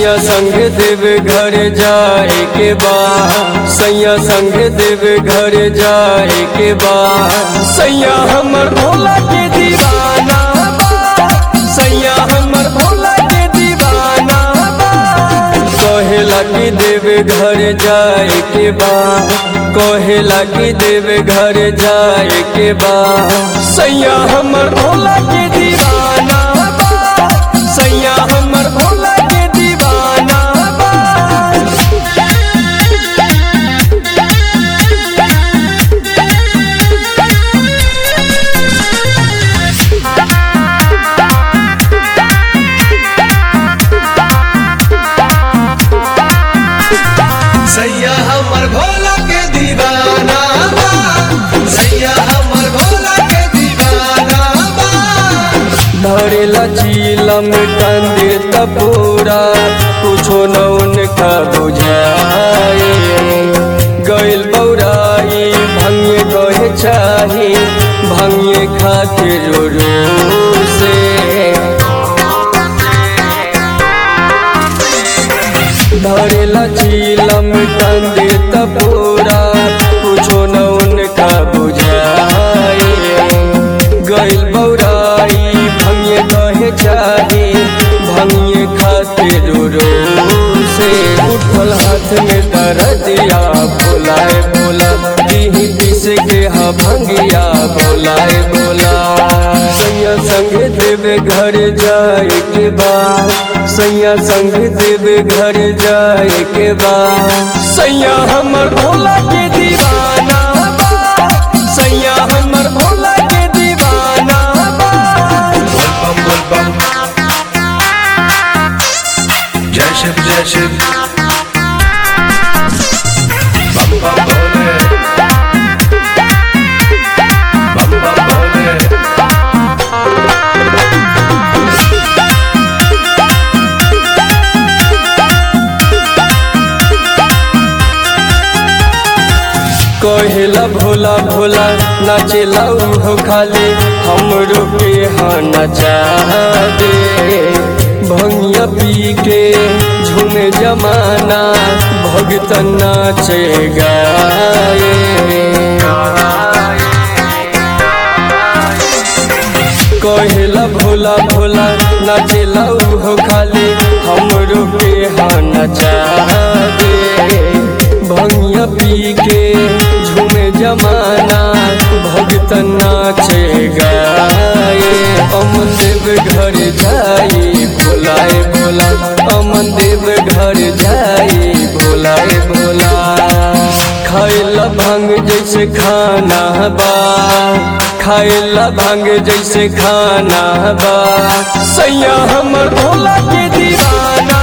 सैया संग देव घर जाए के बा, सैया संग देव घर जाए के बा। सैया हमर भोला के दीवाना बा, सैया हमर भोला के दीवाना बा। कहेला कि देव घर जाए के बा, कहेला कि देव घर जाए के बा। सैया हमर भोला के दीवाना बा, सैया हमर भोला के दीवाना बा। सैया हमर भोला के दीवाना बा, सैया हमर भोला के दीवाना बा। धरेला चीलम कंदे तपोरा, कुछो न उनका बुझाए। गइल बौराई भंगे कहे चाही, भंगे खातिर रो से। धरेला चीलम कंदे तपोरा, कुछो न उनका बुझाए। गइल बौराई भंगे कहे चाही, भंगे खातिर रो से। उठल हाथ में दरदिया, बोलाए बोला दीही पीस के हा भंगिया, बोलाए बोला। सैया संग देव घर जाए के बा, सैया संग देव घर जाए के बा। सैया हमर भोला के दीवाना बा, सैया हमर भोला के दीवाना बा। बम बम बम जय शिव जय शिव। बम बम भोले, बम बम भोले। कहेला भोला भोला नाचेला उहो खाली, हमरो के हाँ नचा दे। भंगिया पी के झूमे जमाना, भगत नाचे गाए। कहेला भोला भोला नाचेला उहो खाली, हमरो के हाँ नचा दे। भंगिया पी के झूमे जमाना, भगत नाचे गाए। अमन देव घर जाई, भोलाए भोला, अमन देव घर जाई, भोलाए भोला। खाइला भांग जैसे खाना बा, खाइला भांग जैसे खाना बा। सैया हमर भोला के दीवाना